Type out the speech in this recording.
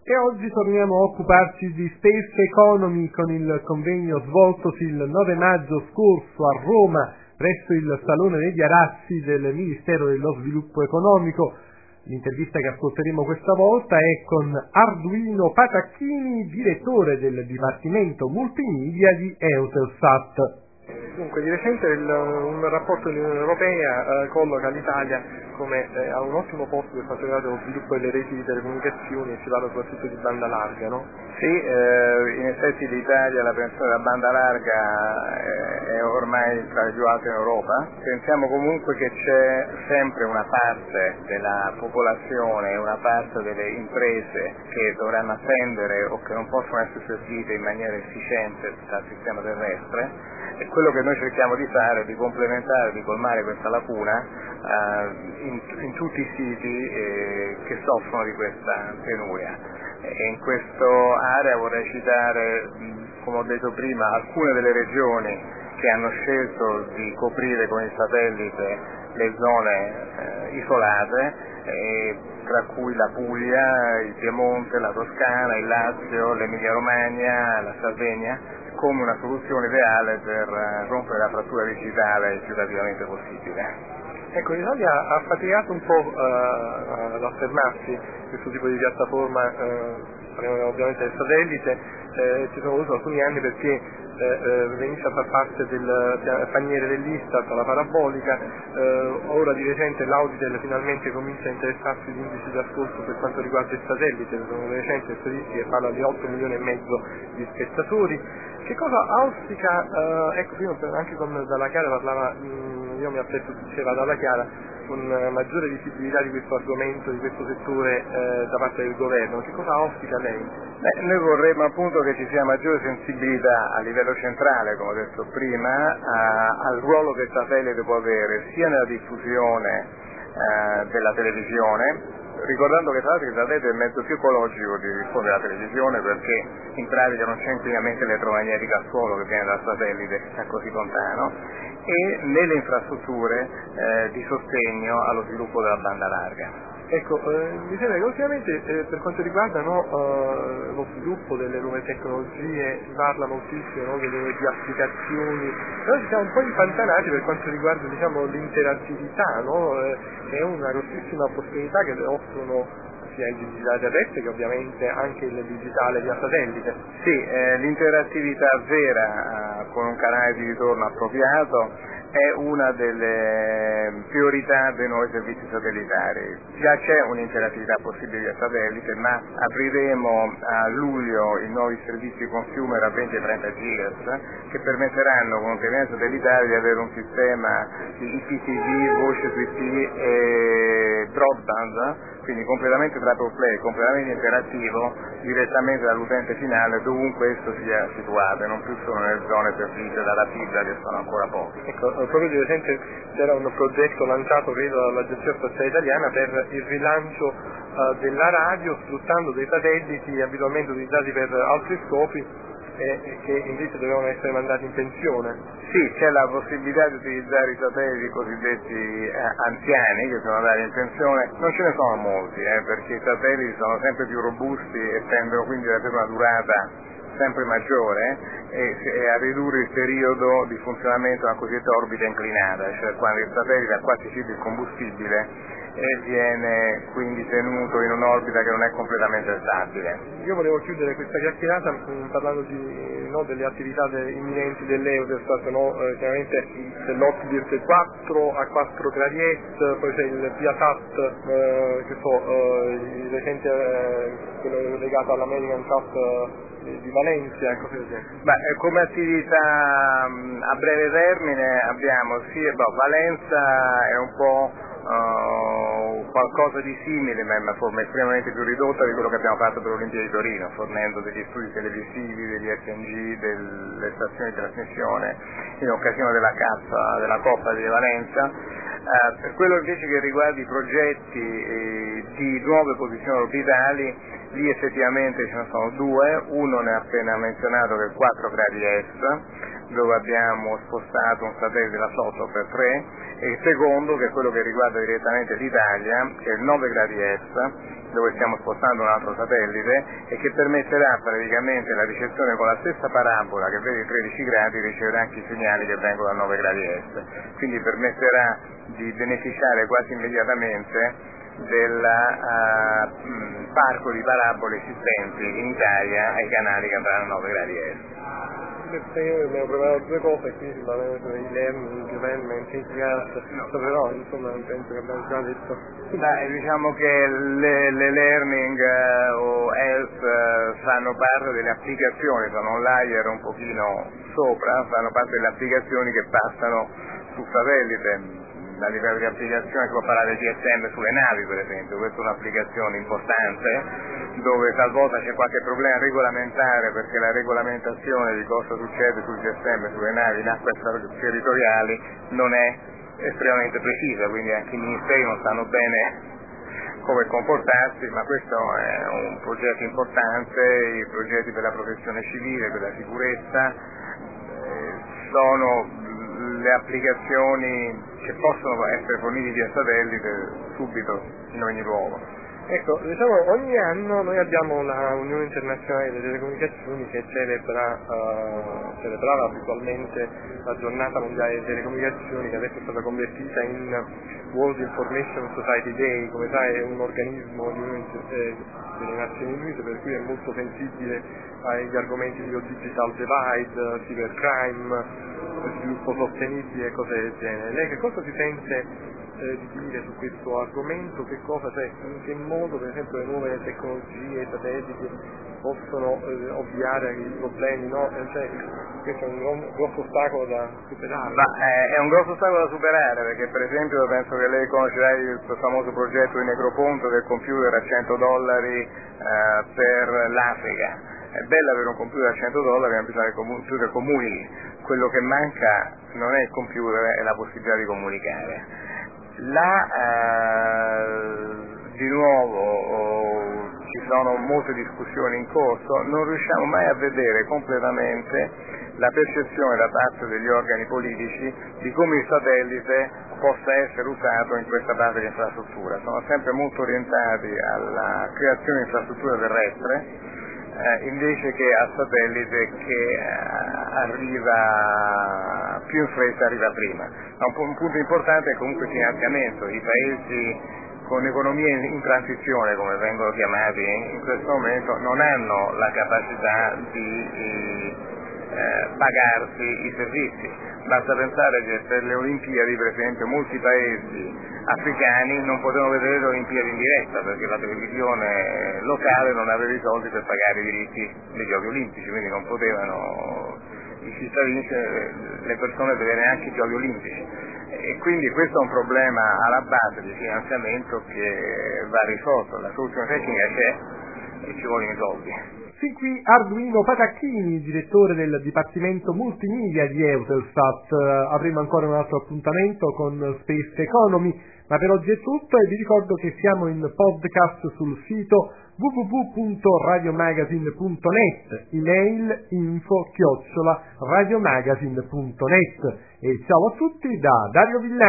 E oggi torniamo a occuparci di Space Economy con il convegno svoltosi il 9 maggio scorso a Roma presso il Salone degli Arazzi del Ministero dello Sviluppo Economico. L'intervista che ascolteremo questa volta è con Arduino Patacchini, direttore del Dipartimento Multimedia di Eutelsat. Dunque, di recente un rapporto dell'Unione Europea colloca l'Italia come a un ottimo posto per quanto riguarda lo sviluppo delle reti di telecomunicazioni, e si parla soprattutto di banda larga, no? Sì, in effetti l'Italia, la penetrazione della banda larga è ormai tra le più alte in Europa. Pensiamo comunque che c'è sempre una parte della popolazione e una parte delle imprese che dovranno attendere o che non possono essere servite in maniera efficiente dal sistema terrestre. E quello che noi cerchiamo di fare è di complementare, di colmare questa lacuna in tutti i siti che soffrono di questa penuria. E in questa area vorrei citare, come ho detto prima, alcune delle regioni che hanno scelto di coprire con il satellite le zone isolate, tra cui la Puglia, il Piemonte, la Toscana, il Lazio, l'Emilia Romagna, la Sardegna, come una soluzione ideale per rompere la frattura digitale il più rapidamente possibile. Ecco, l'Italia ha faticato un po' ad affermarsi questo tipo di piattaforma, parliamo ovviamente del satellite, ci sono voluti alcuni anni perché venisse a far parte del paniere dell'Istat, la parabolica. Ora di recente l'Auditel finalmente comincia a interessarsi di indici di ascolto per quanto riguarda il satellite, sono le recenti statistiche, parla di 8 milioni e mezzo di spettatori. Che cosa auspica, ecco, prima anche con Dalla Chiara parlava, io mi aspetto, diceva Dalla Chiara, con maggiore visibilità di questo argomento, di questo settore da parte del governo. Che cosa auspica lei? Noi vorremmo appunto che ci sia maggiore sensibilità a livello centrale, come ho detto prima, al ruolo che il satellite può avere sia nella diffusione della televisione, ricordando che tra l'altro il satellite è il mezzo più ecologico di diffondere la televisione, perché in pratica non c'è inquinamento elettromagnetica al suolo che viene dal satellite che sta così lontano, e nelle infrastrutture di sostegno allo sviluppo della banda larga. Ecco, mi sembra che ultimamente per quanto riguarda lo sviluppo delle nuove tecnologie si parla moltissimo di applicazioni, però ci siamo un po' impantanati per quanto riguarda, diciamo, l'interattività, che è una grossissima opportunità che offrono sia il digitale terrestre che ovviamente anche il digitale via satellite. Sì, l'interattività vera con un canale di ritorno appropriato è una delle priorità dei nuovi servizi satellitari. Già c'è un'interattività possibile via satellite, ma apriremo a luglio i nuovi servizi consumer a 20 e 30 GHz che permetteranno con un terminale satellitare di avere un sistema di IPTV, voce su IP e broadband, quindi completamente triple play, completamente interattivo, direttamente dall'utente finale dovunque esso sia situato, e non più solo nelle zone servite dalla fibra, che sono ancora poche. Ecco, proprio di recente c'era un progetto lanciato, credo, dall'Agenzia Spaziale Italiana per il rilancio della radio, sfruttando dei satelliti abitualmente utilizzati per altri scopi che invece dovevano essere mandati in pensione. Sì, c'è la possibilità di utilizzare i satelliti cosiddetti anziani che sono andati in pensione. Non ce ne sono molti, perché i satelliti sono sempre più robusti e tendono quindi ad avere una durata sempre maggiore e a ridurre il periodo di funzionamento della cosiddetta orbita inclinata, cioè quando il satellite ha quasi finito il combustibile e viene quindi tenuto in un'orbita che non è completamente stabile. Io volevo chiudere questa chiacchierata parlando delle attività imminenti dell'Eutelsat, chiaramente c'è l'Optidirt 4 a 4 Clariet, poi c'è il Viasat, il recente quello legato all'American Cup di Valencia, così via. Come attività a breve termine abbiamo Valenza è un po' qualcosa di simile, ma in una forma estremamente più ridotta di quello che abbiamo fatto per l'Olimpiade di Torino, fornendo degli studi televisivi, degli FNG, delle stazioni di trasmissione in occasione della Coppa di Valenza. Per quello invece che riguarda i progetti di nuove posizioni orbitali, Lì effettivamente ce ne sono due, uno ne ha appena menzionato che è 4 gradi est, dove abbiamo spostato un satellite da sotto per 3, e il secondo, che è quello che riguarda direttamente l'Italia, che è il 9 gradi est, dove stiamo spostando un altro satellite e che permetterà praticamente la ricezione con la stessa parabola che vede i 13 gradi, riceverà anche i segnali che vengono da 9 gradi est, quindi permetterà di beneficiare quasi immediatamente del parco di parabole esistenti in Italia ai canali che andranno a 9 gradi est. Io abbiamo preparato 2 cose qui i learning, development, però insomma penso che abbiamo già detto. Diciamo che le learning o health fanno parte delle applicazioni, sono un layer un pochino sopra, fanno parte delle applicazioni che passano su satellite. A livello di applicazione si può parlare di GSM sulle navi per esempio, questa è un'applicazione importante dove talvolta c'è qualche problema regolamentare perché la regolamentazione di cosa succede sul GSM sulle navi in acque territoriali non è estremamente precisa, quindi anche i ministeri non sanno bene come comportarsi, ma questo è un progetto importante. I progetti per la protezione civile, per la sicurezza sono le applicazioni che possono essere forniti via satellite subito in ogni luogo. Ecco, diciamo ogni anno noi abbiamo la Unione Internazionale delle Telecomunicazioni che celebrava abitualmente la giornata mondiale delle telecomunicazioni, che adesso è stata convertita in World Information Society Day. Come sai è un organismo delle Nazioni Unite, per cui è molto sensibile agli argomenti di digital divide, cybercrime, sviluppo sostenibile e cose del genere. Lei che cosa si sente di dire su questo argomento? Che cosa, cioè, in che modo per esempio le nuove tecnologie satelliti possono ovviare ai problemi, no? Cioè, questo è un grosso ostacolo da superare. È un grosso ostacolo da superare perché per esempio penso che lei conoscerà il famoso progetto di Negroponto del computer a $100 per l'Africa. È bello avere un computer a $100, ma bisogna che il computer comunichi. Quello che manca non è il computer, è la possibilità di comunicare. Di nuovo ci sono molte discussioni in corso, non riusciamo mai a vedere completamente la percezione da parte degli organi politici di come il satellite possa essere usato in questa parte di infrastruttura. Sono sempre molto orientati alla creazione di infrastruttura terrestre invece che al satellite che arriva più in fretta, arriva prima. Un punto importante è comunque il finanziamento. I paesi con economie in transizione, come vengono chiamati in questo momento, non hanno la capacità di pagarsi i servizi. Basta pensare che per le Olimpiadi, per esempio, molti paesi africani non potevano vedere le Olimpiadi in diretta perché la televisione locale non aveva i soldi per pagare i diritti dei Giochi Olimpici, quindi non potevano i cittadini, le persone vedere neanche i Giochi Olimpici. E quindi questo è un problema alla base di finanziamento che va risolto. La soluzione tecnica c'è e ci vogliono i soldi. Fin qui Arduino Patacchini, direttore del Dipartimento Multimedia di Eutelsat. Avremo ancora un altro appuntamento con Space Economy, ma per oggi è tutto e vi ricordo che siamo in podcast sul sito www.radiomagazine.net, email info@radiomagazine.net. E ciao a tutti da Dario Villani.